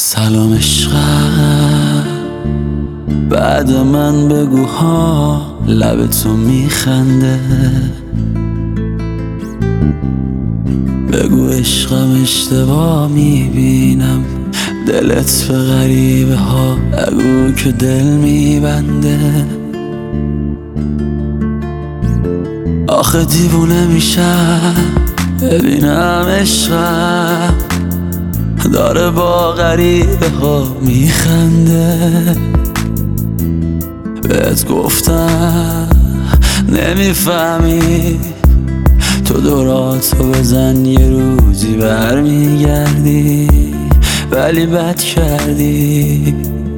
سلام عشقم، بعد من بگو ها لب تو میخنده. بگو عشقم اشتباه میبینم، دلت به غریبه ها بگو که دل میبنده. آخه دیوونه میشم ببینم عشقم داره با غریبه ها میخنده. بهت گفتم نمیفهمی، تو دوراتو بزن یه روزی برمیگردی، ولی بد کردی.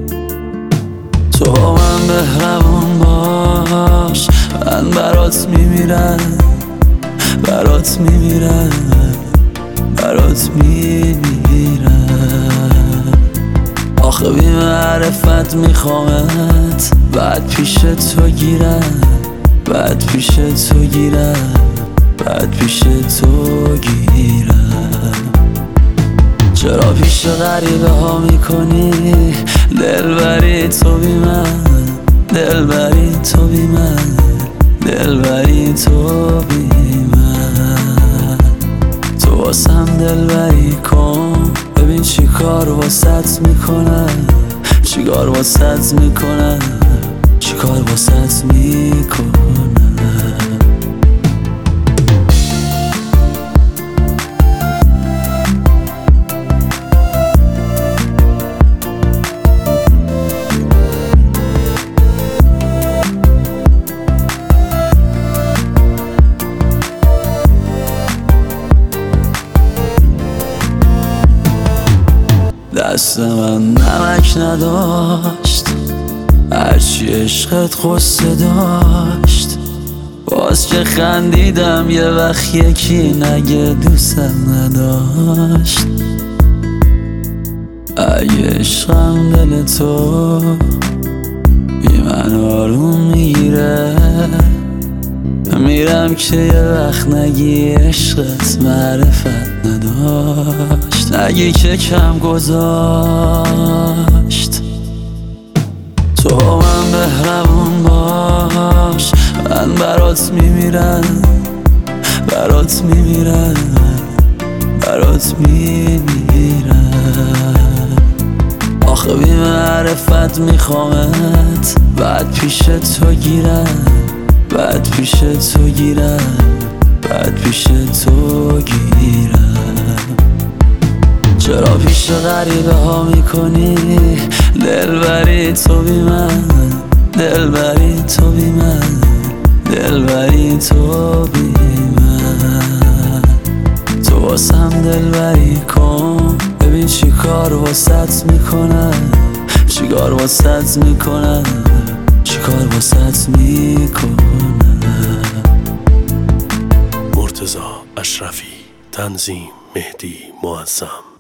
تو با من مهربون باش، من برات میمیرم، برات میمیرم، برات میمیرم. آخه بی معرفت میخوامت، بعد پیش تو گیرم، بعد پیش تو گیرم، بعد پیش تو گیرم. چرا پیش غریبه ها میکنی دل بری تو بی من، دل بری تو بی من، دل بری تو بی من. تو واسم دل بری کن، ببین چی کار واسط میکنم، چی کار واسط میکنم، چی کار واسط میکنم. دست من نمک نداشت، هرچی عشقت قصه داشت. باز که خندیدم یه وقت یکی نگه دوستم نداشت. اگه عشقم دل تو بی من آروم میگیره، میرم که یه وقت نگی عشقت معرفت نداشت، نگی که کم گذاشت. تو با من مهربون باش، من برات میمیرم، برات میمیرم، برات میمیرم. آخه بی معرفت میخوامت، بعد پیش تو گیرم، بعد پیش تو گیرم، بعد پیش تو گیرم. چرا پیش غریبه ها میکنی دل بری تو بی من، دل بری تو بی من، دل بری تو بی من. تو واسم دل بری کن، ببین چی کار واسط میکنم، چی کار واسط میکنم، چی کار واسط میکنم. مرتضی اشرفی، تنظیم مهدی معظم.